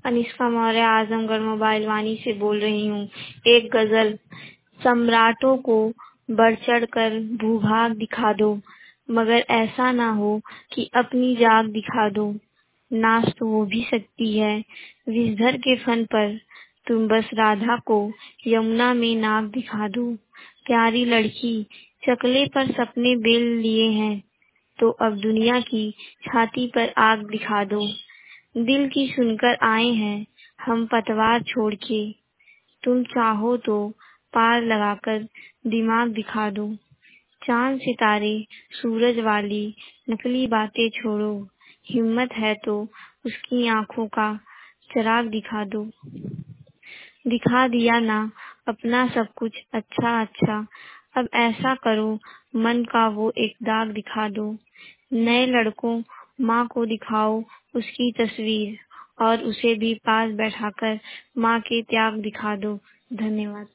Anishka Maurya Azamgarh mobile Vani से बोल रही हूँ। एक गजल। सम्राटों को बढ़ चढ़ कर भूभाग दिखा दो, मगर ऐसा ना हो कि अपनी जाग दिखा दो। नाच तो वो भी सकती है विषधर के फन पर, तुम बस राधा को यमुना में नाक दिखा दो। प्यारी लड़की चकले पर सपने बेल लिए हैं, तो अब दुनिया की छाती पर आग दिखा दो। दिल की सुनकर आए हैं हम पतवार छोड़ के, तुम चाहो तो पार लगाकर दिमाग दिखा दो। चांद सितारे सूरज वाली नकली बातें छोड़ो, हिम्मत है तो उसकी आंखों का चिराग दिखा दो। दिखा दिया ना अपना सब कुछ अच्छा अच्छा, अब ऐसा करो मन का वो एक दाग दिखा दो। नए लड़कों माँ को दिखाओ उसकी तस्वीर, और उसे भी पास बैठाकर माँ के त्याग दिखा दो। धन्यवाद।